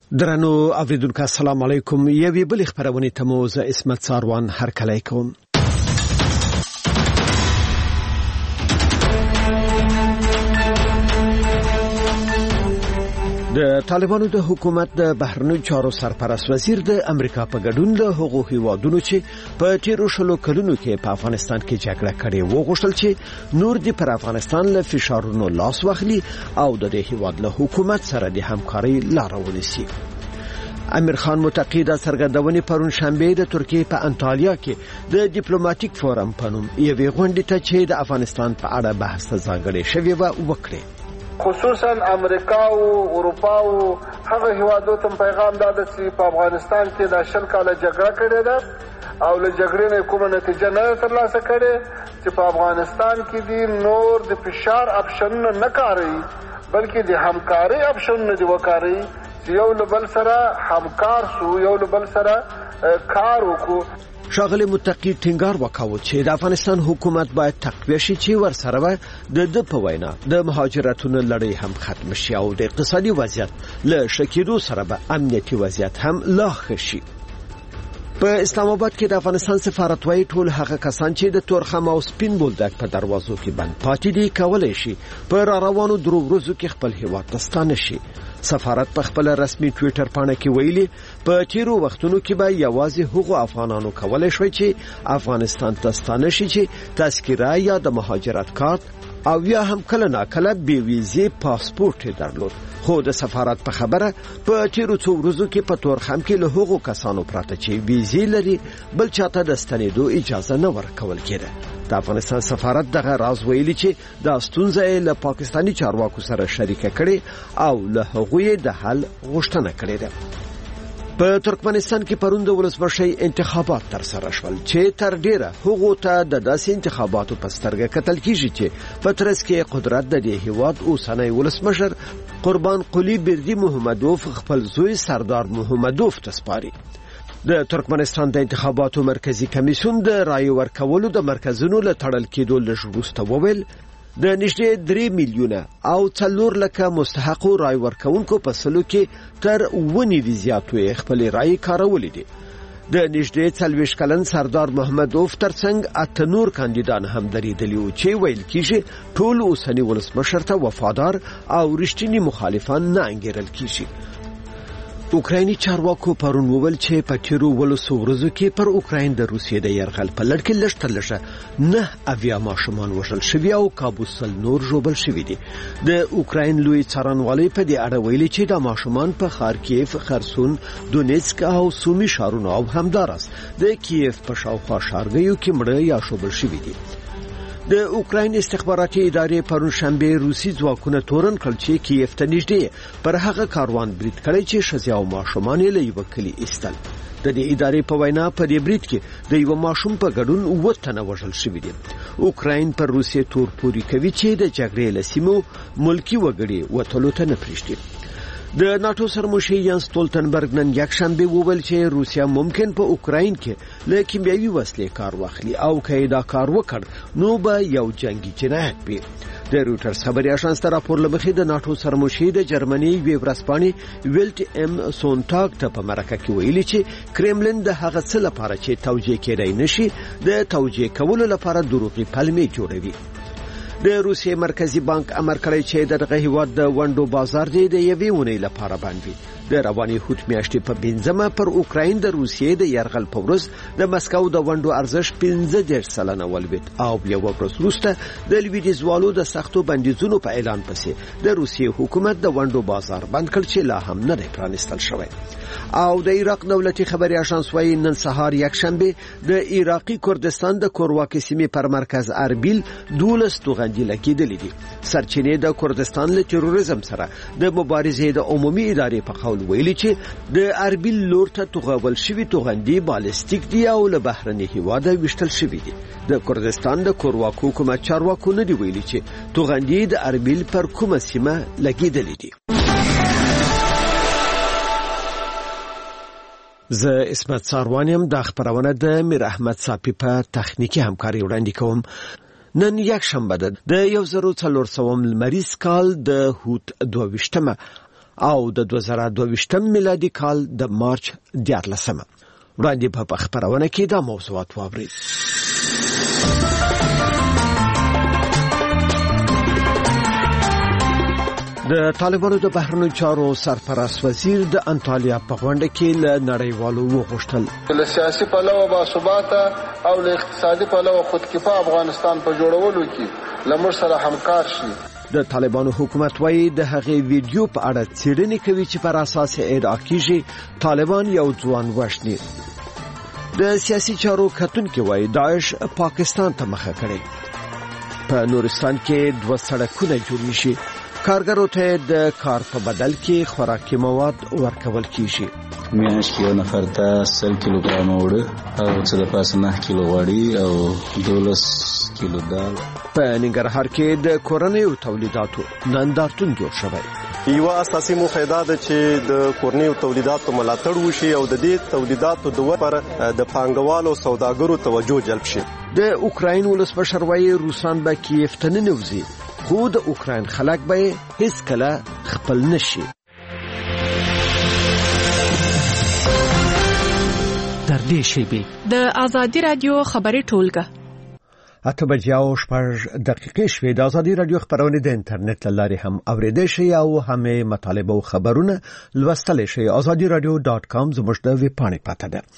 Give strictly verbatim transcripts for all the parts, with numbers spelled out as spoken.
درنو اوریدونکو السلام علیکم. یوې بل خبرونه ته مو زه اسمت ساروان هرکلی کوم. د طالبانو د حکومت د بهرنیو چارو سرپرست وزیر د امریکا په ګډون له هغو هیوادونو چې په تیرو شلو کلونو کې په افغانستان کې جګړه کړې وغوښتل چې نور د پر افغانستان له فشارونو لاس واخلي او د دې هیواد له حکومت سره د همکارۍ لار ونیسي. امیر خان متقی د څرګندونې پرون شنبه د ترکیې په انټالیا کې د ډیپلوماټیک فورم په نوم یوې غونډې ته چې د افغانستان په اړه بحث ځانګړی شوی و وکړي. خصوصا امریکا او اروپا او هغه هیوادو ته پیغام داده چې په افغانستان کې د شل کاله جګړه کړې ده او له جګړې نه کومه نتیجه نه ترلاسه کړې چې په افغانستان کې د نور د فشار اپشن نه کاروي بلکې د همکاري اپشن نه دی وکاري چې یو له بل سره همکار شو یو له بل سره کار وکړو. شاغلی متقی ټینګار وکاوه چې د افغانستان حکومت باید تقویه شي چې ورسره د د په وینا د مهاجرتونو لړۍ هم ختم شي او د اقتصادي وضعیت له شکیدو سره به امنیتي وضعیت هم لا ښه شي. په اسلام آباد کې د افغانستان سفارت وايي ټول هغه کسان چې د تورخم او سپین بولدک په دروازو کې بند پاتې دي کولای شي په را روانو درو ورځو کې خپل هیواد ته ستانه شي. سفارت په خپل رسمي ټوئیټر باندې کې ویلي په تیرو وختونو کې به یوازې هغو افغانانو کولای شي چې افغانستان ته ستانه شي چې تذکره یا د مهاجرت کارت او یا هم کله ناکله بې ویزې پاسپورت درلود. خو د سفارت په خبره په تیرو څو ورځو کې په تورخم کې له هغو کسانو پراته چې ویزې لري بل چاته د ستنېدو اجازه نه ورکول کېده. د افغانستان سفارت دغه راز ویلي چې د ستونزې له پاکستاني چارواکو سره شریکه کړي او له هغوی د حل غوښتنه کړې ده. په ترکمنستان کې پرون د ولسمشي انتخابات تر سره شول چې تر ډیره هغه ته د داسې انتخاباتو په سترګه کتل کیږي چې په ترڅ کې قدرت د دې هیواد اوسنی ولسمشر قربان قلی بردی محمدوف خپل زوی سردار محمدوف ته سپاري. د ترکمنستان د انتخاباتو مرکزی کمیسیون د رای ورکولو د مرکزونو له تړل کېدو لږ وروسته وویل د نږدې درې میلیونه او څلور لکه مستحقو رای ورکونکو په سلو کې تر ونیوي زیاتو خپل رای کارولې دي. د نږدې څلوېښت کلن سردار محمدوف ترڅنګ اته نور کاندیدان هم درېدلي وو چې ویل کېږي ټول اوسنی ولسمشر ته وفادار او رښتینی مخالفان نه انګیرل کېږي. اوکرایني چارواکو پرون وویل چې په تیرو ولسو ورځو کې پر اوکراین د روسیې د یرغل په لړ کې لږ تر لږه نه اویا ماشومان وژل شوي او کابوسل نور ژوبل شوي دي. د اوکراین لوی څارنوالۍ په دې اړه ویلي چې د ماشومان په خارکیف، خرسون، دونیتسک او سومي ښارونو او همداراز د کیف په شاوخوا ښارګیو کې مړه یا ژوبل شوي دي. د اوکراین استخباراتي ادارې پرون شنبه روسي ځواکونه تورن کړل چې کیف ته نږدې پر هغه کاروان برید کړی چې ښځې او ماشومان یې له یوه کلي ایستل. د دې ادارې په وینا په دې برید کې د یو ماشوم په ګډون اووه تنه وژل شوي دي. اوکراین پر روسیې تور پوري کوي چې د جګړې له سیمو ملکی وګړي وتلو ته نه پرېږدي. د ناتو سرمشر ینس ستولتنبرګ نن یکشنبه وویل چې روسیا ممکن په اوکراین کې له کیمیاوي وسلې کار واخلي او که دا کار وکړ نو به یو جنگي جنایت وي. د رويټرز خبري اژانس ته راپور لمخې د ناتو سرمشر د جرمني وی ورسپاني ویلټ ام سونټاګ ته په مرکه کې ویلي چې کرملین د هغه څه لپاره چې توجیه کېدای نشي د توجیه کولو لپاره دروغي پلمې جوړوي. د روسیې مرکزی بانک امر کړی چې دغه هیواد د ونډو بازار دی د یوې ونې لپاره باندې د رواني هوت میاشتې په بنځمه پر اوکراین د روسیې د یرغل په ورځ د مسکو د ونډو ارزش پنځه دېرش سلنه ولوید او یو ورځ وروسته د لویدیځوالو د سختو بندیزونو په اعلان پسې د روسیې حکومت د ونډو بازار بند کړ چې لا هم نه دی پرانیستل شوی. او د عراق دولتي خبري اژانس وايي نن سهار یکشنبه د عراقي کردستان د کورواکې سیمې پر مرکز اربیل دولس توغندي لګیدلې دي. سرچینې د کردستان له تروریزم سره د مبارزې د عمومي ادارې په قول ویلي چې د اربیل لور ته توغول شوی توغندي بالستیک دی او له بهرني هیواده وشتل شوی دي. د کردستان د کورواکو حکومت چارواکو نه دی ویلي چې توغندي د اربیل پر کومه سیمه لګیدلې دي. زه اسمت ساروانیم د خبرونه د میر احمد صافی په تخنیکی همکاري وړاندې کوم. نن یک شنبه ده د یو زرو څلور سوم لمریز کال د هوت دوه ویشتمه او د دوه زره دوه ویشتم میلادي کال د مارچ دیارلسمه. وړاندې په خبرونه کې دا موضوعات واورئ. د طالبانو د بهرنیو چارو سرپرست وزیر د انټالیا په غونډه کې له نړیوالو وغوښتل له سیاسي پلوه باثباته او له اقتصادي پلوه خودکفا افغانستان په جوړولو کې له موږ سره همکار شي. د طالبانو حکومت وايي د هغې ویډیو په اړه څېړنې کوي چې پر اساس ادعا کیږي طالبان یو ځوان وژني. د سیاسي چارو کتونکي وايي داعش پاکستان ته مخه کړي. په نورستان کې دوه سړکونه جوړ شي. کارګرو ته د کار په بدل کې خوراکي مواد ورکول کیږي. میاشت کې یو نفر ته سل کیلوګرام وړه او څه د پاسه نه کیلو غوړي او دولس کیلو دال. په ننګرهار کې د کورنیو تولیداتو نندارتون جوړ شوی. یو اساسي موخه دا ده چې د کورنیو تولیداتو ملاتړ وشي او د دې تولیداتو د ور د پانګوالو سوداګرو توجه جلب شي. د اوکراین ولسمشر وايي روسان به کیف ته ننوځي خو د اوکراین خلک به هیڅ کله خپل نشي. در دې شیبې د آزادی رادیو خبري ټولګه اته بجې او شپږ دقیقې شوې. د آزادی رادیو خبرونه د انټرنیټ لارې هم اوریدل شي او هم مطالبه او خبرونه لوستل شي. آزادی رادیو ډاټ کام زموږ د ویب پاڼې پته ده.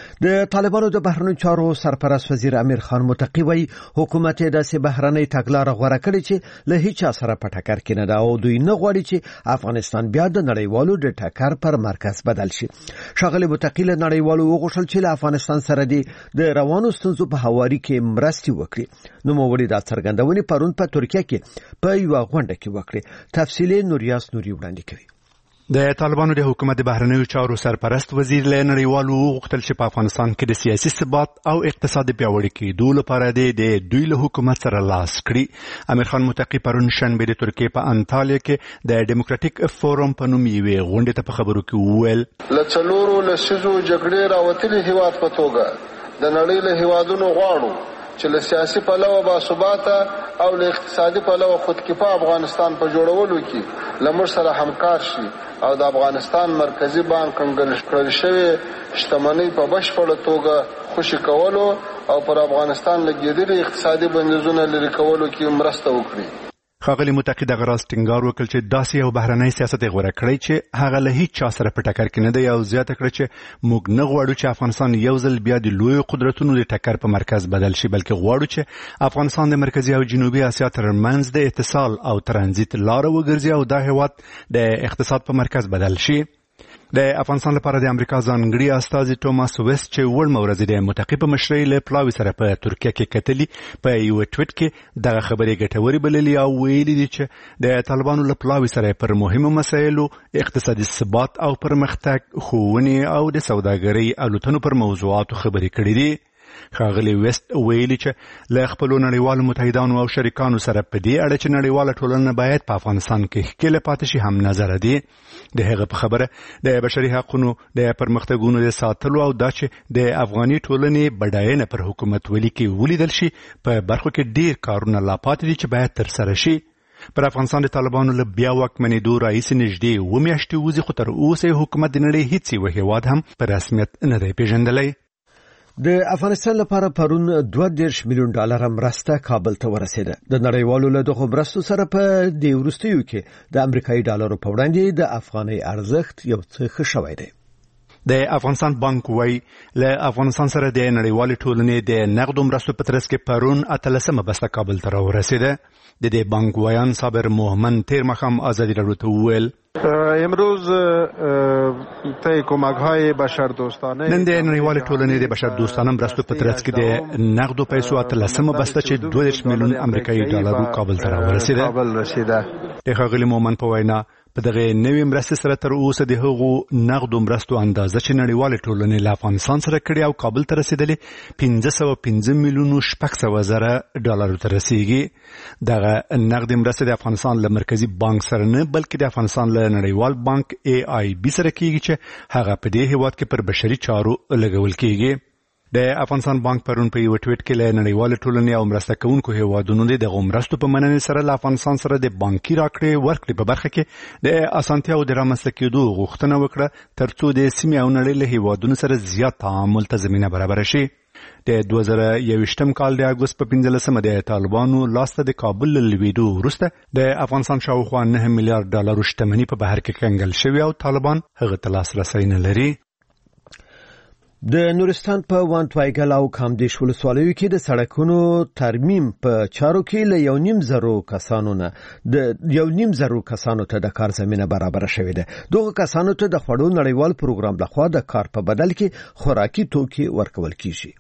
د طالبانو د بهرنیو چارو سرپرست وزیر امیر خان متقی وایي حکومت یې داسې بهرنۍ تګلاره غوره کړې چې له هیچا سره په ټکر کې نه ده او دوی نه غواړي چې افغانستان بیا د نړیوالو د ټکر پر مرکز بدل شي. ښاغلي متقی له نړیوالو وغوښتل چې له افغانستان سره د روانو ستونزو په هواري کې مرستې وکړي. نوموړي دا څرګندونې پرون په ترکیه کې په یوه غونډه کې وکړې. تفصیلي نوریاس نوري وړاندې کوي. د طالبانو د حکومت د بهرنیو چارو سرپرست وزیر له نړیوالو وغوښتل چې په افغانستان کې د سیاسي ثبات او اقتصادي پیاوړي کېدو لپاره د دوی له حکومت سره لاس کړي. امیر خان متقی پرون شنبه د ترکیې په انټالیا کې د ډیموکراټیک فورم په نوم یوې غونډې ته په خبرو کې وویل له څلورو لسیزو جګړې راوتلي هیواد په توګه د نړۍ له هیوادونو غواړو چې له سیاسي پلوه باثباته او له اقتصادي پلوه خودکفا افغانستان په جوړولو کې له موږ سره همکار شي او د افغانستان مرکزی بانک کنګل کړل شوی شتمنۍ په بشپړه توګه خوشي کولو او پر افغانستان لګیدلي اقتصادي بندیزونه لري کولو کې مرسته وکړي. ښاغلي متقی دغه راز ټینګار وکړ چې داسې یو بهرنی سیاست یې غوره کړی چې هغه له هیڅ چا سره په ټکر کې نه دی او زیاته کړه چې موږ نه غواړو چې افغانستان یو ځل بیا د لویو قدرتونو د ټکر په مرکز بدل شي بلکې غواړو چې افغانستان د مرکزي او جنوبي اسیا ترمنځ د اتصال او ترانزیت لاره وګرځي او دا هیواد د اقتصاد په مرکز بدل شي. د افغانستان لپاره د امریکا ځانګړي استازي ټوماس ویست چې وړمه ورځ د متقی په مشرۍ له پلاوي سره په ترکیه کې کتلي په یو ټویټ کې دغه خبرې ګټورې بللې او ویلي دي چې د طالبانو له پلاوي سره پر مهمو مسایلو اقتصادي ثبات او پرمختګ ښوونې او د سوداګرۍ الوتنو پر موضوعاتو خبرې کړې دي. ښاغلي ویست ویلي چې له خپلو نړیوالو متحدانو او شریکانو سره په دې اړه چې نړیواله ټولنه باید په افغانستان کې ښکېله پاتې شي هم نظر دي. د هغه په خبره د بشري حقوقو د پرمختګونو د ساتلو او دا چې د افغاني ټولنې بډاینه پر حکومت ولي کې ولیدل شي په برخو کې ډیر کارونه لا پاتې دي چې باید ترسره شي. پر افغانستان د طالبانو له بیا واکمنېدو راهیسې نږدې اووه میاشتې وځي خو تر اوسه حکومت د نړۍ هیڅ یو هیواد هم په رسمیت نه دی پیژندلی. د افغانستان لپاره پرون دوه دېرش میلیون ډالر مرسته کابل ته ورسېده. د نړیوالو له دغو مرستو سره په دې وروستیو کې د امریکایي ډالرو په وړاندې د افغانۍ ارزښت یو څه ښه شوی دی. د افغانستان بانک وايي له افغانستان سره د نړیوالې ټولنې د نقدو مرستو په ترڅ کې پرون اتلسمه بسته کابل ته راورسېده. د دې بانک وایان صابر محمد تیر مخام آزادی رادیو ته وویل امروز طی کمک‌های بشردوستانه نن د نړیوالې ټولنې د بشردوستانه مرستو په ترڅ کې د نقدو پیسو اتلسمه بسته چې دوه دېرش میلیون امریکایي ډالر کابل ته راورسېده. کابل رسیده. د ښاغلي مومن په وینا په دغه نوې مرستې سره تر اوسه د هغو نقدو مرستو اندازه چې نړیوالې ټولنې له افغانستان سره کړې او کابل ته رسېدلې پنځه سوه پنځه میلیونو شپږ سوه زره ډالرو ته رسېږي. دغه نقدي مرستې د افغانستان له مرکزي بانک سره نه بلکې د افغانستان له نړیوال بانک ای آی بي سره کېږي چې هغه په دې هیواد کې پر بشري چارو لګول کېږي. د افغانستان بانک پرون په یو ټویټ کې له نړیوال ټولنې او مرسته کوونکو هیوادونو د غومرستو په مننې سره له افغانستان سره د بانکي راکړې ورکړې په برخه کې د اسانتیاو د رامنځته کېدو غوښتنه وکړه ترڅو د سیمې او نړۍ له هیوادونو سره زیات تعامل ته زمینه برابر شي. د دوه زره یوویشتم کال د اګوست په پنځلسمه د طالبانو لاسته د کابل له لوېدو وروسته د افغانستان شاوخوا نه میلیارډ ډالرو شتمني په بهر کې کنګل شوې او طالبان هغه ته لاسرسی نه لري. د نورستان په وانټوایګل او کامدیش ولسوالیو کې د سړکونو ترمیم په چارو کې له یو نیم زرو کسانو نه د یو نیم زرو کسانو ته د کار زمينه برابر شوې ده. دغه کسانو ته د خړو نړیوال پروګرام لخوا د کار په بدل کې خوراکي توکي ورکول کیږي.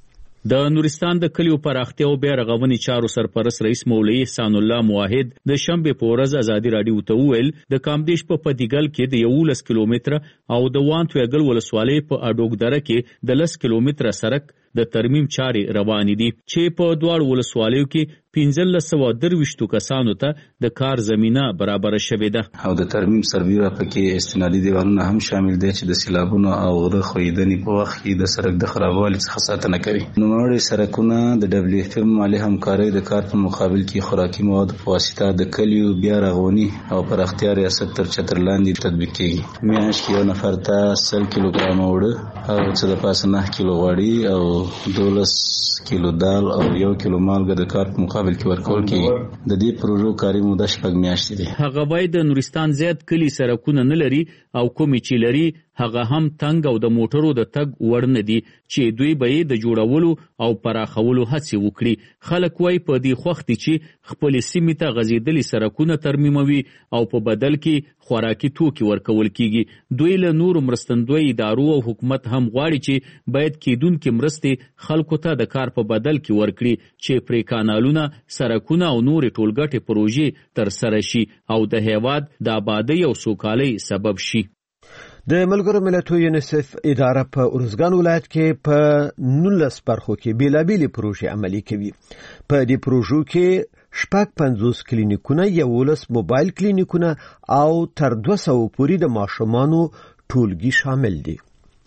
د نورستان د کلیو پراختیا او بیا رغونې چارو سرپرست رئیس مولوي احسان الله موحد د شنبه په ورځ ازادي رادیو ته وویل د کامدیش په پدیګل کې د یولس کیلومتره او د وانټویګل ولسوالۍ په اډوګدره کې د لس کیلومتره سړک د ترمیم چارې روانې دي چې په دواړو ولسوالیو کې پنځلس سوه درویشتو کسانو ته د کار زمینه برابر شوې ده او د ترمیم سرویره پکې استنادي دیوالونه هم شامل دي چې د سیلابونو او غره خویدنې په وخت کې د سړک د خرابوالي څخه ساتنه کوي. نوموړي سړکونه د دبليو اف ام مالي همکارۍ د کار په مقابل کې خوراکي مواد په واسطه د کلیو بیا رغونی او پراختیا ریاست تر چتر لاندې تطبیق کیږي. میاشت کې یو نفر ته سل کیلوګرام وړه او څه د پاسه نه کیلو غوړي او دولس کیلو دال او یو کیلو مالګه د کار په مقابل کې ورکول کیږي. د دې پروژو کاري موده شپږ میاشتې ده. هغه باید د نورستان زیات کلی سرکونه نه لري او کومې چې لري هغه هم تنگ او د موټرو د تګ وړ نه دي چې دوی به د جوړولو او پراخولو هڅې وکړي. خلک وایي په دې خوښ دي چې خپل سیمې ته غځېدلي سرکونه ترمیموي او په بدل کې خوراکي توکي ورکول کیږي. دوی له نورو مرستندوی ادارو او حکومت هم غواړي چې باید کېدونکې مرستې خلکو ته د کار په بدل کې ورکړي چې پرې کانالونه، سرکونه او نورې ټولګټې پروژې ترسره شي او د هیواد د آبادۍ او سوکالۍ سبب شي. د ملګرو ملتونو یونیسف اداره په ارزګان ولایت کې په نولس برخو کې بیلابېلې پروژې عملي کوي. په دې پروژو کې شپږ پنځوس کلینیکونه، یولس موبایل کلینیکونه او تر دوه سوه پورې د ماشومانو ټولګي شامل دي.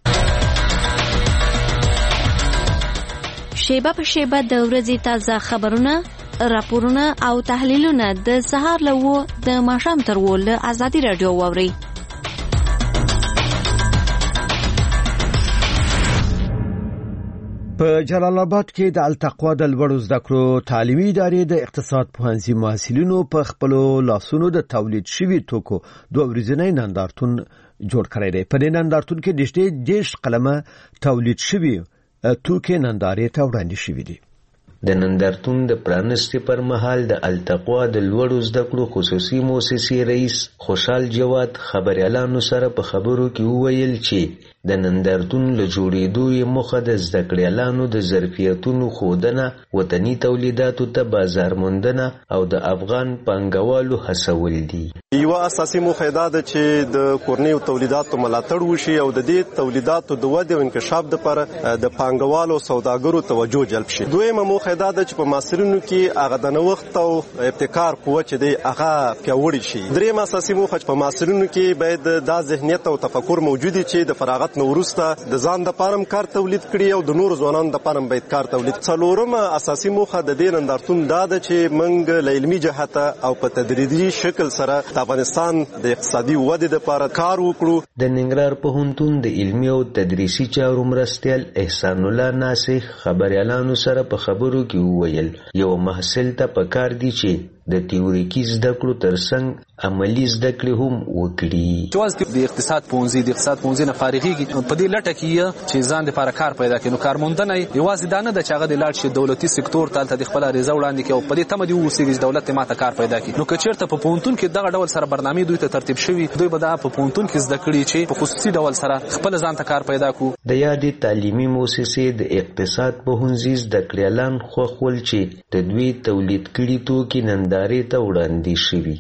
شیبه په شیبه د ورځې تازه خبرونه، راپورونه او تحلیلونه د سهار له وو د ماښام تر وو له ازادي رادیو واورئ. په جلال آباد کې د التقوا د لوړو زده کړو تعلیمي ادارې د اقتصاد پوهنځي محصلینو په خپل لاسونو د تولید شوي توکو دوه ورځنی نندارتون جوړ کړی دی. په دې نندارتون کې د شته دیش قلمه تولید شوي توکي نندارې ته وړاندې شوي دي. د نندارتون د پرانستې پر مهال د التقوا د لوړو زده کړو خصوصي مؤسسې رئیس خوشحال جواد خبريالانو سره په خبرو کې وویل چې د نندارتون له جوړېدو یې موخه د زده کړیالانو د ظرفیتونو ښودنه، وطني تولیداتو ته بازار موندنه او د افغان پانګوالو هڅول دي. یو اساسي موخه دا ده چې د کورنیو تولیداتو ملاتړ وشي او د دې تولیداتو د ودې او انکشاف لپاره د پانګوالو او سوداګرو توجه جلب شي. دویمه موخه دا ده چې په محصلینو کې هغه د نوښت او ابتکار قوت چې دی هغه پیاوړی شي. دریمه اساسي موخه چې په محصلینو کې باید دا ذهنیت او تفکر موجود وي چې د فراغت نو ورسته د ځان د پارم کار تولید کړي او د نور ځوانانو د پارم باید کار تولید. څلورمه اساسي موخه د دې نندارتون دا ده چې موږ له علمي جهته او په تدریجي شکل سره د افغانستان د اقتصادي ودې لپاره کار وکړو. د ننګرهار پوهنتون د علمي او تدریسي چارو مرستیال احسان الله ناسخ خبريالانو سره په خبرو کې وویل یو محصل ته پکار دی چې د تیوریکي زده کړو ترڅنګ عملی زده کړې هم وکړي. جواز د اقتصاد پوهنځي د اقتصاد پوهنځي نه فارغېږي په دې لټه کې چې ځان لپاره کار پیدا کړي. نو کارموندنه یوازې دا نه ده چې هغه د لاړ شي دولتي سکتور ته د خپل عریضه وړاندې کړي او په دې تمه دي اوسېږي چې دولت ماته کار پیدا کړي. نو که چېرته په پوهنتون کې دغه ډول سره برنامې دوی ته ترتیب شوي، دوی به دا په پوهنتون کې زده کړي چې په خصوصي ډول سره خپل ځان ته کار پیدا کړو. د یادې تعلیمي مؤسسې د اقتصاد پوهنځي زده کړیالان خوښ ول چې د دوی تولید کړي توکي نندارې ته وړاندې شوي.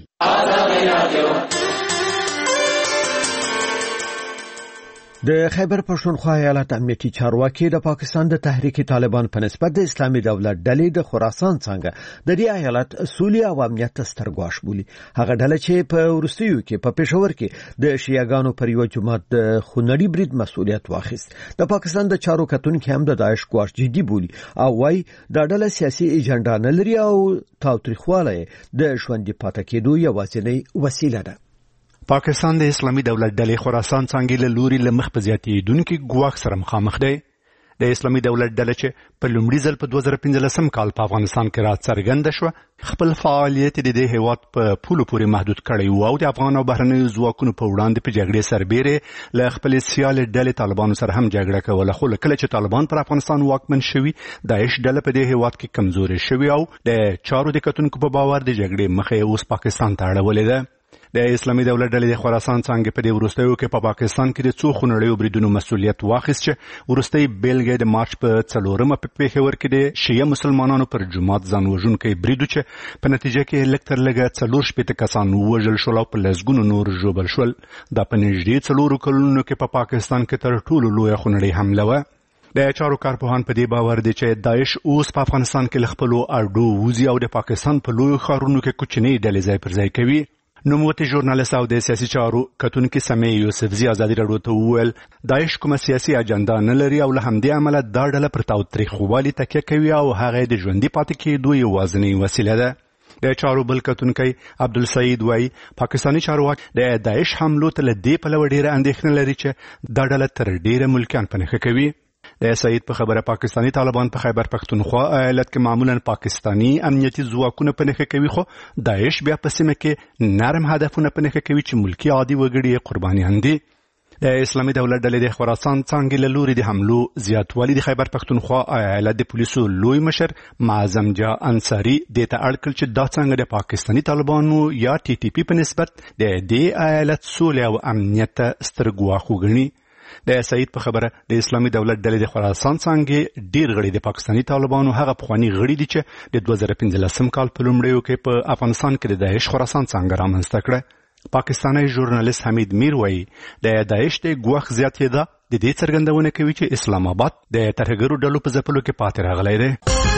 د خیبر پښتونخوا ایالت امنیتي چارواکي د پاکستان د تحریک طالبان په نسبت د اسلامي دولت ډلې د خراسان څنګه د دې ایالت سولې او امنیت سترګواش بولي. هغه ډله چې په وروستیو کې په پېښور کې د شیعاګانو پر یو جماعت د خونړي برید مسؤلیت واخیست. د پاکستان د چارو کتونکو هم د داعش ګواښ جدي بولي او وايي دا ډله سیاسي ایجنډا نه لري او تاوتریخواله د ژوندي پاتې کېدو یوازینۍ وسیله ده. پاکستان د اسلامي دولت ډلې خراسان څنګه له لوري له مخ په زیاتېدونکو ګواښ سره مخامخ دی. د اسلامي دولت ډله چې په لومړي ځل په دوه زره پنځلسم کال په افغانستان کې راڅرګنده شوه، خپل فعالیت د دې هیواد په پولو پورې محدود کړی و او د افغان او بهرنیو ځواکونو په وړاندې په جګړې سربېره له خپل سیال ډلې طالبانو سره هم جګړه کوله. خو کله چې طالبان پر افغانستان واکمن شوي، داعش ډله په دې هیواد کې کمزورې شوې او د چارو د کتونکو په باور د جګړې مخه اوس پاکستان ته اړولې ده. د اسلامي دولت ډلې د خراسان څنګه په دې وروستیو کې په پا پاکستان کې د څو خونړیو بریدونو مسؤلیت واخیست چې وروستۍ بیلګه د مارچ په څلورمه په پېښور کې د شیعه مسلمانانو پر جماعت ځان وژونکی برید چې په نتیجه کې لږ تر لږه څلور شپېته کسان ووژل شول او په لسګونو نور ژوبل شول. دا په نږدې څلورو کلونو کې په پا پاکستان کې تر ټولو لویه خونړۍ حمله وه. د چارو کارپوهان په دې باور دي چې داعش اوس په افغانستان کې له خپلو اډو وځي او د پاکستان په لویو ښارونو کې کوچنۍ ډلې ځای پر ځای کوي. نوموتی ژورنالیست او د سیاسي چارو کتونکي سمیع یوسفزي ازادي راډیو ته وویل داعش کومه سیاسي اجنډا نه لري او له همدې امله دا ډله پر تاوتریخوالي تکیه کوي او هغه د ژوندي پاتې کېدو یوازینۍ وسیله ده. د چارو بل کتونکی عبدالسعید وایي پاکستاني چارواکي د داعش حملو ته له دې پلوه ډېره اندېښنه لري چې دا ډله تر ډېره ملکیان په نښه کوي. د سعید په خبره پاکستاني طالبان په خیبر پښتونخوا ایالت کې معمولا پاکستاني امنیتي ځواکونه په نښه کوي، خو داعش بیا په سیمه کې نرم هدفونه په نښه کوي چې ملکي عادي وګړي قربانیان دي. د اسلامي دولت ډلې د خراسان څنګه له لوري د حملو زیاتوالی د خیبر پښتونخوا ایالت د پولیسو لوی مشر معظم جا انصاری د ته اړ کړ چې دا څنګه د پاکستاني طالبانو یا ټي ټي پی په نسبت د دې ایالت سولې او امنیت ستر ګواښ وګڼي. د سعید په خبره د اسلامي دولت ډلې د خراسان څنګه ډیر غړي د پاکستاني طالبانو هغه پخوانی غړي دي چې د دوه زره پنځلسم کال په لومړیو کې په افغانستان کې د داعش خراسان څنګه رامنځته کړه. پاکستاني ژورنالیست حمید میر وایي د داعش د ګواښ زیاتېدا د دې څرګندونه کوي چې اسلام آباد د ترهګرو ډلو په ځپلو کې پاتې راغلی دی.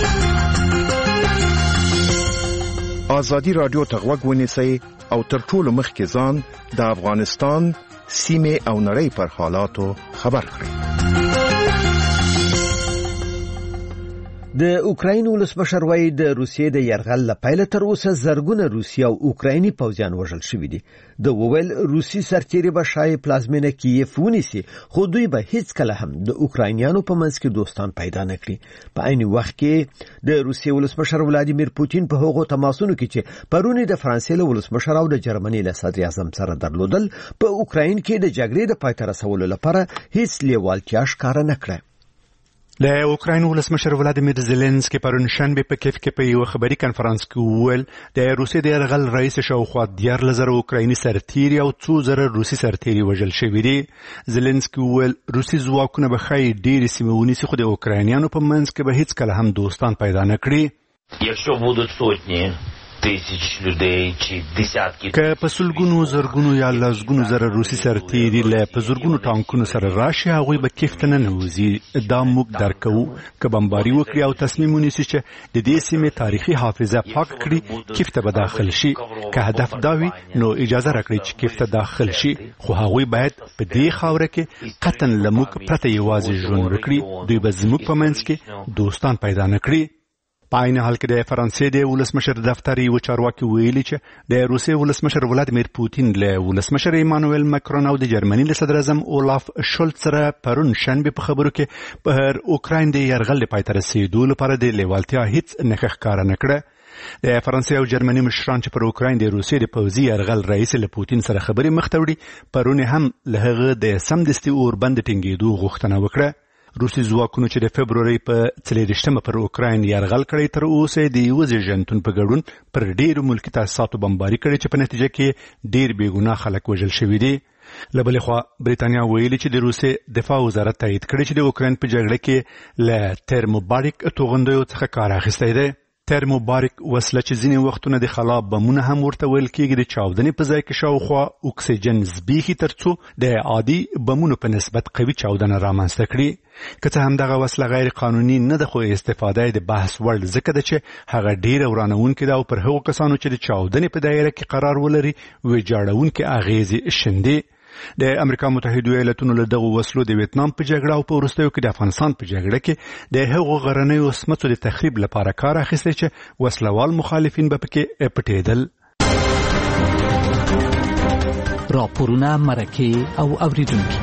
ازادي راډیو ته غوږ ونیسئ او تر ټولو مخکې ځان د افغانستان سیمه او نړۍ پر حالاتو خبر کړئ. د اوکراین ولسمشر وایي د روسیې د یرغل له پیله تر اوسه زرګونه روسي او اوکرایني پوځیان وژل شوي دي. د وویل روسي سرتیري به شای پلازمینه کیف ونیسي، خو دوی به هیڅ کله هم د اوکراینیانو په منځ کې دوستان پیدا نه کړي. په عین وخت کې د روسیې ولسمشر ولادیمیر پوتین په هغو تماسونو کې چې پرونی د فرانسې له ولسمشر او د جرمني له صدر اعظم سره درلودل، په اوکراین کې د جګړې د پای ته رسولو لپاره هیڅ لیوالتیا ښکاره نه کړه. د اوکراین ولسمشر ولادیمیر زيلنسکي پرون شنبه په کیف کې په یو خبري کانفرنس کې وویل د روسیې د یرغل رئیس شاوخوا دیارلس زره اوکرایني سرتیري او څو زره روسي سرتیري وژل شوي دي. زيلنسکي وویل روسي ځواکونه به ښایي ډېرې سیمې ونیسي، خو د اوکراینیانو په منځ کې به هیڅ کله هم دوستان پیدا نه کړي. که په سلګونو زرګونو یا لسګونو زره روسي سرتیري له په زرګونو ټانکونو سره راشي، هغوی به کیف ته ننوځي. دا موږ درک کوو. که بمباري وکړي او تصمیم ونیسي چې د دې سیمې تاریخي حافظه پاک کړي، کیف ته به داخل شي. که هدف دا وي نو اجازه راکړئ چې کیف ته داخل شي، خو هغوی باید په دې خاوره کې قطعا له موږ پرته یوازې ژوند وکړي. دوی به زموږ په منځ کې دوستان پیدا نه کړي. په عین حال کې د فرانسې د ولسمشر دفتر یو چارواکي ویلي چې د روسیې ولسمشر ولادیمیر پوتین له ولسمشر ایمانوئل ماکرون او د جرمني له صدر اعظم اولاف شولټ سره پرون شنبه په خبرو کې پر اوکراین د یرغل د پای ته رسیدو لپاره د لیوالتیا هیڅ نښه ښکاره نه کړه. د فرانسې او جرمني مشران چې پر اوکراین د روسیې د پوځي یرغل رئیس له پوتین سره خبرې مخ ته وړي، پرون هم له هغه د سمدستي اوربند ټینګېدو غوښتنه وکړه. روسي ځواکونو چې د فبرورۍ په څلېرویشتمه پر اوکراین یرغل کړی، تر اوسه د یوه زیږنتون په ګډون پر ډېرو ملکي تاسیساتو بمباري کړې چې په نتیجه کې ډېر بېګناه خلک وژل شوي دي. له بلې خوا برېټانیا ویلي چې د روسیې دفاع وزارت تایید کړی چې د اوکراین په جګړه کې له ترموباریک توغندیو څخه کار اخیستی دی. ترموباریک وسله چې ځینې وختونه د خلا بمونه هم ورته ویل کېږي د چاودنې په ځای کې شاوخوا اکسیجن زبېښي تر څو د عادي بمونو په نسبت قوي چاودنه رامنځته کړي. که څه هم دغه وسله غیر قانوني نه ده خو استفاده د بحث وړ ځکه ده چې هغه ډېره ورانوونکې ده او پر هغو کسانو چې د چاودنې په دایره کې قرار ولري ویجاړونکې اغېزې شیندي. د امریکا متحده ایالاتونو له دغو وسلو د ویتنام په جګړه او په وروستیو کې د افغانستان په جګړه کې د هغو غرنیو سمڅو د تخریب لپاره کار اخیستی چې وسلوال مخالفین به پکې پټېدل. راپورونه، مرکې او اوریدونکي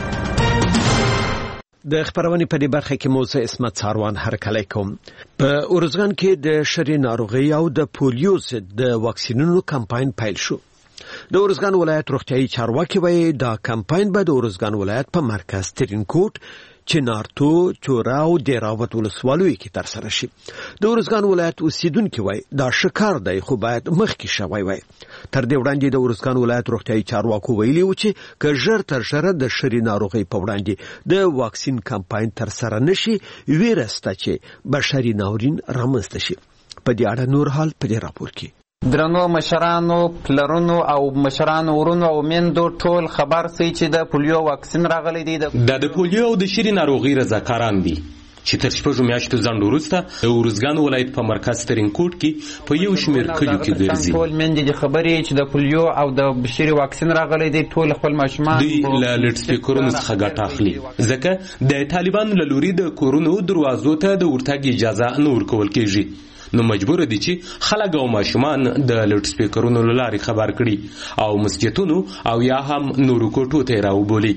د خبرونې په دې برخه کې موزه اسمت ساروان هرکلی کوم. په ارزګان کې د شری ناروغي او د پولیو ضد د واکسینونو کمپاین پیل شو. د ارزګان ولایت روغتیايي چارواکي وایي دا کمپاین به د ارزګان ولایت په مرکز ترینکوټ، چنارتو، چورا او دیراوت ولسوالیو کې ترسره شي. د ارزګان ولایت اوسیدونکي وایي دا شکار دی خو باید مخکې شوی وای. تر دې وړاندې د ارزګان ولایت روغتیايي چارواکو ویلي و چې که ژر تر ژره د شری ناروغۍ په وړاندې د واکسین کمپاین ترسره نشي ویره شته چې بشري ناورین رامنځته شي. په دې اړه نور حال په دې راپور کې. درنو مشرانو، پلرونو او مشرانو ورونو او میندو ټول خبر سي چې د پولیو واکسین راغلی دی. د پولیو او د شری ناروغي رضاکاران دي چې تر شپږو میاشتو ځنډ وروسته د ارزګان ولایت په مرکز ترینکوټ کې په یو شمېر کلیو کې ګرځي. ټول میندې د خبرې چې د پولیو او د شری واکسین راغلی دی ټول خپل ماشومان دوی له لډ سپیکرونو څخه ګټه اخلي ځکه د طالبانو له لوري د کورونو دروازو ته د ورتګ اجازه نه ورکول کېږي. نو مجبور دي چې خلک او ماشومان د لډ سپیکرونو له لارې خبر کړي او مسجدونو او یا هم نورو کوټو ته راوبولي.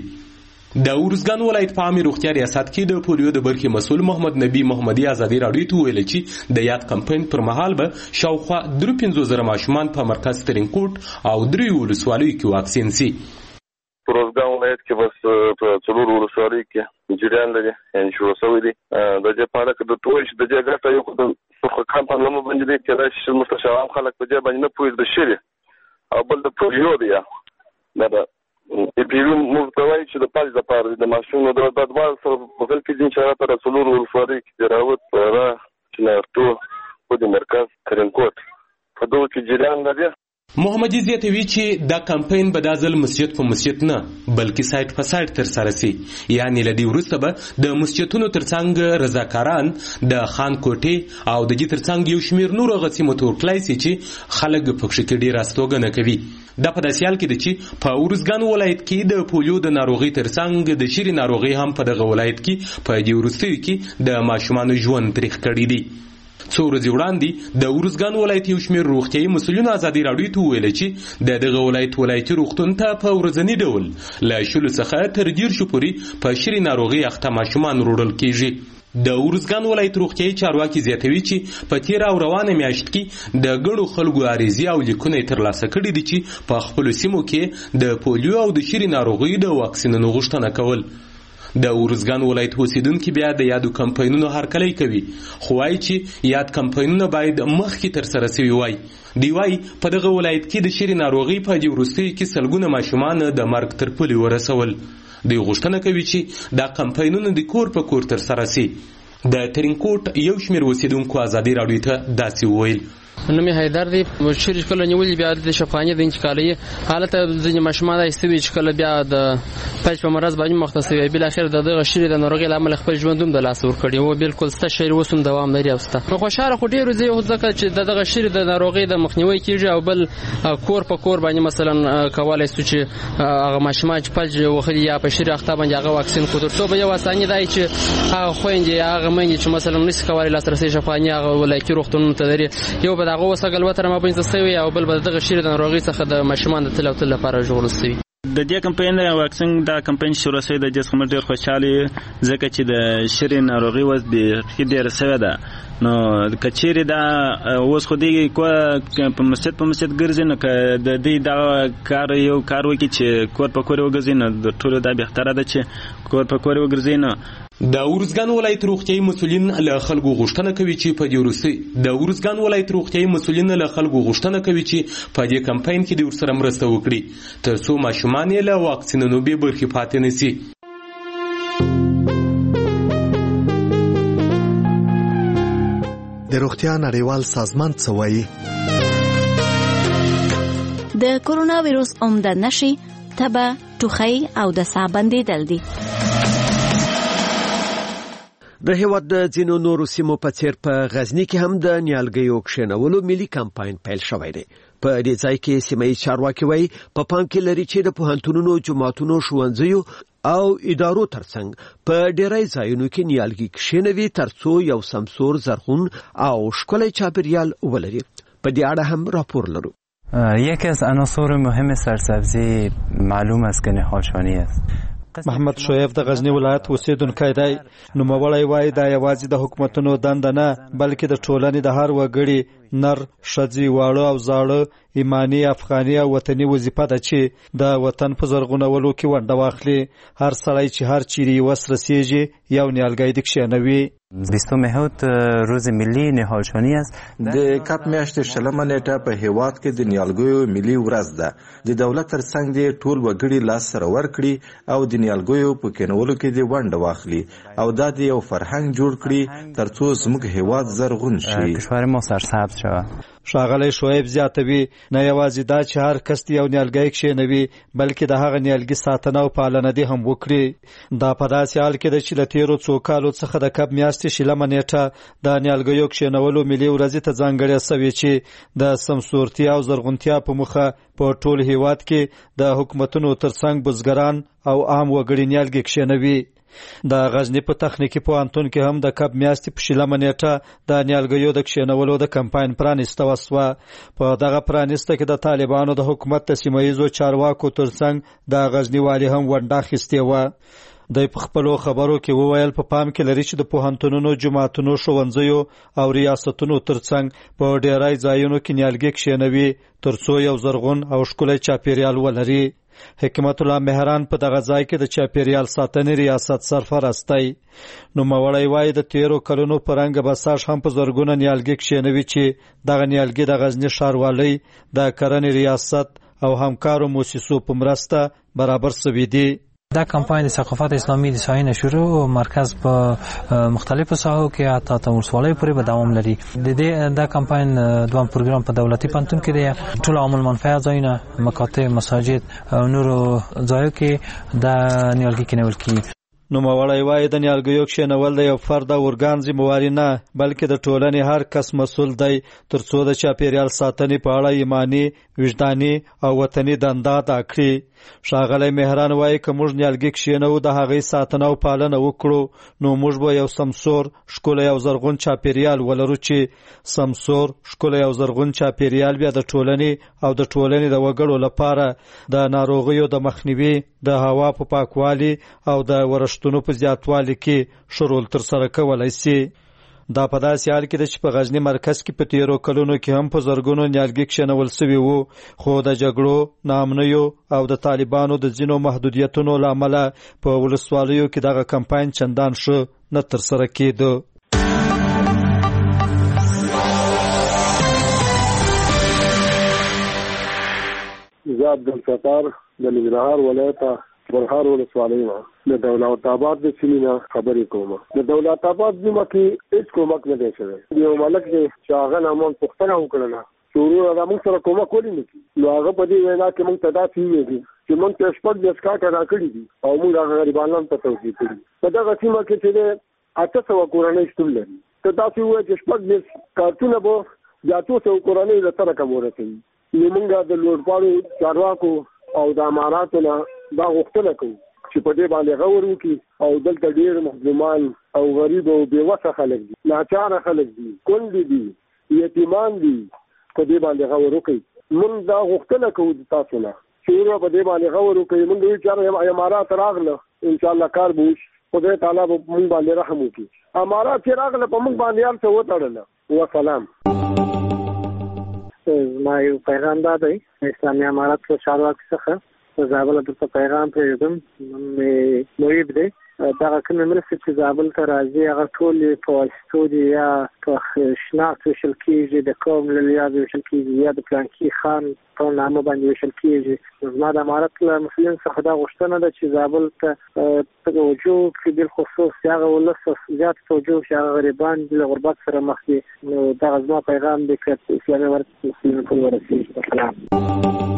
د ارزګان ولایت په عامه روغتیا ریاست کې د پولیو د برخې مسؤل محمد نبی محمدي ازادي راډیو ته ویل چې د یاد کمپاین پر مهال به شاوخوا درې پنځوس زره ماشومان په مرکز ترینکوټ او درې ولسوالیو کې واکسین سي. په ارزګان ولایت کې بس په څلور ولسوالیو کې جریان لري یعنی شروع شوی دی. د دې په اړه د توش د دې ګټه یو د خو کمپاین لمو باندې دی چې راشي مستشاران خلک په دې باندې نه پوهیږي د شری او بل د پولیو دی دا د پیوم مستوي چې د پاز د پاره د ماشوم د بدوال سره په بل کې ځین چې تر څلور ولسوالۍ کې راوت را چې نارتو په د مرکز ترینکوټ په دوه کې جریان لري. محمدي زیاتوي چې دا کمپاین به د ځل مسجد په مسجد نه بلکې سایت په سایت تر سره سي. یعنی لدی ورسته به د مسجدونو ترڅنګ رضاکاران د خان کوټې او د دې ترڅنګ یو شمیر نور غسی موټر کلای سي چې خلک پکښ کې ډیر استوګنه کوي. دا په داسې حال کې دی چې په ارزګان ولایت کې د پولیو د ناروغي ترڅنګ د شری ناروغي هم په دغه ولایت کې په دې ورستیو کې د ماشومان ژوند تاریخ کړی دی. څو ورځې وړاندې د ارزګان ولایت یو شمېر روغتیايي مسؤلینو ازادي راډیو ته وویل چې د دغه ولایت ولایتي روغتون ته په ورځني ډول له شلو څخه تر دېرشو پورې په شری ناروغي اخته ماشومان روړل کېږي. د ارزګان ولایت روغتیايي چارواکي زیاتوي چې په تېره او روانه میاشت کې د ګڼو خلکو عریضې او لیکونه یې ترلاسه کړي دي چې په خپلو سیمو کې د پولیو او د شری ناروغۍ د واکسینونو غوښتنه کول. د ارزګان ولایت اوسیدونکي بیا د یادو کمپاینونو هرکلی کوي خو وایي چې یاد کمپاینونه باید مخکې ترسره سوي وای. دی وایي په دغه ولایت کې د شری ناروغۍ په دې وروستیو کې سلګونه ماشومان د مرګ تر پولې ورسول. دوی غوښتنه کوي چې دا کمپاینونه د کور په کور ترسره سي. د ترینکوټ یو شمېر اوسیدونکو ازادي راډیو ته داسې وویل. نومي حیدر دی شری کله نیولې بیا د شفاهاني د انتقالي حالت ځینې ماشومان ایستوي چې کله بیا د پېچ په مرز باندې مختص وي بل اخر دغه شری د ناروغي لامل خپل ژوندوم د لاس ور کړی او بالکل ست شری وسوم دوام لري اوسته. نو خوشاله خو ډیر زی ځکه چې دغه شری د ناروغي د مخنیوي کیږي او بل کور په کور باندې مثلا کولای شي چې هغه ماشومان چې پلج وخري یا په شری اخته باندې هغه واکسین خو درته به یو اسانه دی چې هغه خويندې هغه مېنې چې مثلا نس کولای لاسرسي شفاهاني هغه ولایتي روغتون ته لري یو به هغه وسګل وتر ما بنځ سوي او بل دغه شیر د ناروغي څخه د ماشومان د تل او تل لپاره جوړ شوی. د دې کمپاین د واکسین د کمپاین شروع شوی د جسم ډیر خوشاله ځکه چې د شیر ناروغي وز د ډیر سوي ده. نو کچېری دا اوس خو دی کو په مسجد په مسجد ګرځي نو د دې دا کار یو کار وکړي چې کور په کور وګرځي نو د ټولو دا بهتره ده چې کور په کور وګرځي. نو د ارزګان ولایت روغتیايي مسؤلین له خلکو غوښتنه کوي چې په دې وروستي د ارزګان ولایت روغتیايي مسؤلین له خلکو غوښتنه کوي چې په دې کمپاین کې د ورسره مرسته وکړي تر څو ماشومان یې له واکسینونو بې برخې پاتې نه شي. د روغتیا نړیوال سازمان څه وایي؟ د کورونا ویروس عمده نښې تبه، ټوخی او د ساه بندېدل دي. د هیواد د ځینو نورو سیمو په څیر په غزنی کې هم د نیالګیو کښېنولو ملي کمپاین پیل شوی دی. په دې ځای کې سیمه ییز چارواکي وایي په پام کې لري چې د پوهنتونونو، جوماتونو، ښوونځیو او ادارو ترڅنګ په ډیری ځایونو کې نیالګي کښېنوي ترڅو یو سمسور، زرغون او ښکلی چاپیریال ولري. په دې اړه هم راپور لرو. یکی از عناصر مهم سرسبزی معلوم است که نهالشانی است. محمد شعیب د غزنی ولایت اوسیدونکی دی. نوموړی وایي دا یوازې د حکومتونو دنده نه بلکې د ټولنې د هر وګړي نر، ښځې، واړه او زاړه ایمانی، افغاني او وطني وظیفه ده چې د وطن په زرغونولو کې ونډه واخلي. هر سړی چې هر چیرې وس رسیږي یو نیالګی دې کښېنوي. بیستم مهوت روز ملی نهالشانی است. د کاپ میاشتې شلمه نیټه په هیواد کې د نیالګیو ملي ورځ ده. د دولت ترڅنګ دې ټول وګړي لاس سره ورکړي او د نیالګیو په کېنولو کې دې ونډه واخلي او دا د یو فرهنګ جوړ کړي ترڅو زموږ هیواد زرغون شي. کشور ما سرسبز شود. ښاغلی شعیب زیاتوي نه یوازې دا چې هر کس یو نیالګی کښېنوي بلکې د هغه نیالګي ساتنه او پالنه دې هم وکړي. دا په داسې حال کې ده چې له تېرو څو کالو څخه د کب میاشتې شلمه نیټه د نیالګیو کښېنولو ملي ورځې ته ځانګړې شوې چې د سمسورتیا او زرغونتیا په موخه په ټول هیواد کې د حکومتونو ترڅنګ بزګران او عام وګړي نیالګي کښېنوي. د غزنی په تخنیکی پوهنتون کې هم د کب میاشتې په شلمه نیټه د نیالګیو د کښېنولو د کمپاین پرانیسته وسوه. په دغه پرانیسته کې د طالبانو د حکومت د سیمه ییزو چارواکو ترڅنګ د غزنی والي هم ونډه اخیستې وه. دوی په خپلو خبرو کې وویل په پام کې لري چې د پوهنتونونو، جوماتونو، ښوونځیو او ریاستونو ترڅنګ په ډیری ځایونو کې نیالګي کښېنوي ترڅو یو زرغون او ښکلی چاپیریال ولري. حکمت الله مهران په دغه ځای کې د چاپیریال ساتنې ریاست سرپرست دی. نوموړی وایي د تیرو کلونو په رنګ بساش هم په زرګونه نیالګي کښېنوي چې دغه نیالګي د غزنی ښاروالۍ د کرنې ریاست او همکارو موسسو په مرسته برابر شوي دي. دا کمپاین د ثقافت اسلامي د ساحې شروع مرکز په مختلفو ساحو کې حتی تر ولسوالۍ پورې به دوام لري. د دې دا کمپاین دوام پروګرام په دولتي پوهنتون کې دی. ټول عامل منفعه ځایونه، مکاتب، مساجد او نورو ځایو کې دا نیالګي کېنول کیږي. نوموړی وایي د نیالګیو کښېنول د یو فرد او ارګان ذمهواري نه بلکې د ټولنې هر کس مسؤل دی ترڅو د چاپیریال ساتنې په اړه ایمانی، وجداني او وطني دنده ادا کړي. ښاغلی مهران وایي که موږ نیالګي کښېنوو د هغې ساتنه او پالنه وکړو نو موږ به یو سمسور، ښکلی او زرغون چاپیریال ولرو چې سمسور، ښکلی او زرغون چاپیریال بیا د ټولنې او د ټولنې د وګړو لپاره د ناروغیو د مخنیوي، د هوا په پاکوالي او د ورښتونو په زیاتوالي کې ښه رول ترسره کولی شي. دا په داسې حال کې ده چې په غزنی مرکز کې په تیرو کلونو کې هم په زرګونو نیالګي کښېنول شوي وو خو د جګړو، ناامنیو او د طالبانو د ځینو محدودیتونو له امله په ولسوالیو کې دغه کمپاین چندان ښه نه ترسره کېده. زه عبدالستار د ننګرهار ولایت برهار ولسوالۍ نه د دولت آباد د سیمې نه خبرې کوم. د دولت آباد سیمه کې هیڅ کومک نه دی شوی. یو ملک دی چې هغه نه مونږ پوښتنه وکړله چې ورور هغه موږ سره کومک ولې نه کوي. نو هغه په دې وینا کې موږ ته داسې وویلي چې موږ ته شپږ دېرش کارټه راکړي دي او موږ هغه غریبانو ته توصیه کړي. په دغه سیمه کې چې دی اته سوه کورنۍ شتون لري. ته داسې ووایه چې شپږ دېرش کارټونه به د اتو سوو کورنۍ له سره کم ورسوي. نو موږ د لوړپاړو چارواکو او د اماراتو نه دا غوښتنه کوو چې په دې باندې غور وکړي او دلته ډېر مظلومان او غریب او بېوسه خلک دي، ناچاره خلک دي، کونډې دي، یتیمان دي. په دې باندې غور وکړي. موږ دا غوښتنه کوو د تاسو نه چې ورور په دې باندې غور وکړي. موږ وایو چې امارات راغله انشاءالله کار به وشي. خدای تعالی به موږ باندې رحم وکړي. امارات چې راغله په موږ باندې هر څه وتړله. وسلام. زما یو پیغام دا دی اسلامي امارت له چارواکو څخه. زه بله درته پیغام پرېږدم. نوم مې محیب دی دغه کومې مرستې چې زابل ته راځي هغه ټولې په واسطو دي یا په شناخت ویشل کېږي د قوم له لحاظه ویشل کېږي یا د پلانکي خان په نامه باندې ویشل کېږي. زما د امارت له مسؤلین څخه دا غوښتنه ده چې زابل ته توجه وکړي، بالخصوص هغه ولس زیات توجه وکړي هغه غریبان له غربت سره مخ دي. نو دغه زما پیغام دی که اسلامي امارت مسؤلین ټول ورسېږي. السلام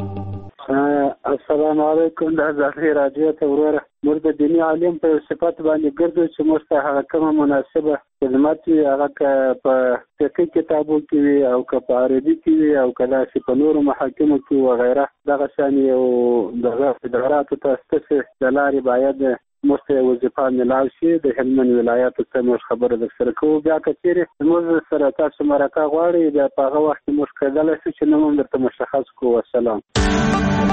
السلام علیکم. د ازادي رادیو ته وروره موږ د دیني عالم په صفت باندې ګرځو چې موږ ته هغه کومه مناسبه خدمت وي، هغه که په فقهي کتابو کې وي او که په عربي کې وي او که داسې په نورو محاکمو کې وغیره دغه شان یو دغه اداراتو ته ستاسې د لارې باید موږ ته وظیفه ملاو شي. د هلمند ولایاتو ته موږ خبره در سره کوو. بیا که چیرې موږ سره تاسو مرکه غواړئ بیا په هغه وخت کې موږ کېدلی شو چې نوم هم درته مشخص کړو. والسلام.